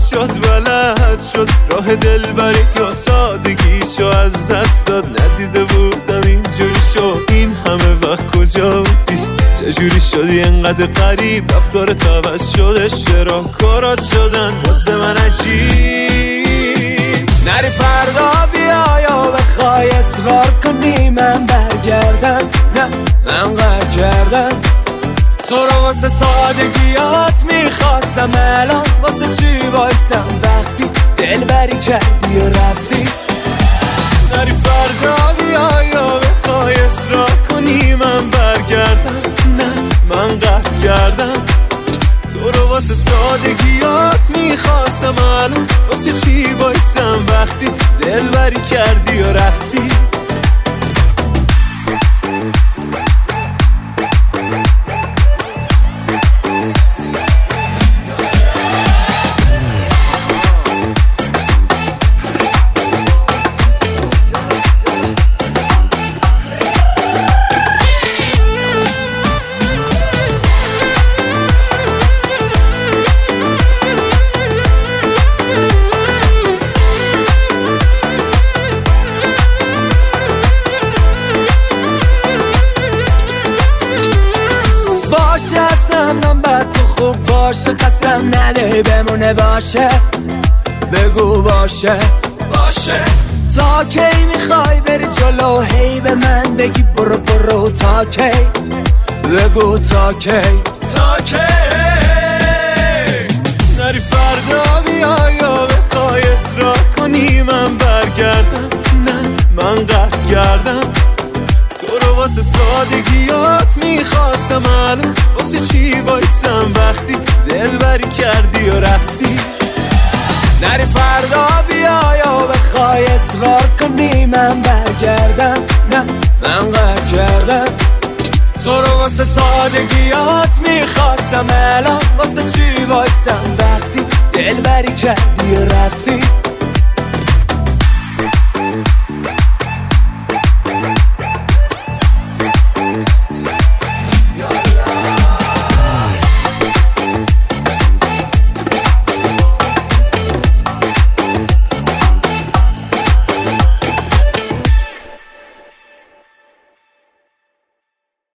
شد بلد شد راه دلبری یا سادگیشو از دست داد. ندیده بودم اینجوری شد این همه وقت کجا بودی؟ چجوری شدی انقدر غریب؟ رفتارت عوض شد، اشتراکارات شدن واسه من عجیب. نری فردا بیا یا بخوای اصرار کنی من برگردم، نه من قهر کردم تو رو واسه سادگیات میخواستم، الان واسه چی وایستم وقتی دلبری کردی و رفتی؟ نری فردا بیا یا بخوای اصرار کنی من برگردم، نه من قهر کردم تو رو واسه سادگیات میخواستم، الان واسه چی وایستم وقتی دلبری کردی و رفتی؟ من بد تو خوب باشه قسم نده بمونه باشه، بگو باشه باشه. تا کی میخوای بری جلو هی به من بگی برو برو؟ تا کی بگو تا کی تا کی؟ نری فردا بیا یا بخوای اصرار کنی من برگردم، نه من قهر کردم تو رو واسه سادگیات میخواستم، الان واسه چی وایستم وقتی دلبری کردی و رفتی؟ نری فردا بیا یا بخوای اصرار کنی من برگردم، نه من قهر کردم تو رو واسه سادگیات میخواستم، الان واسه چی وایستم وقتی دلبری کردی و رفتی؟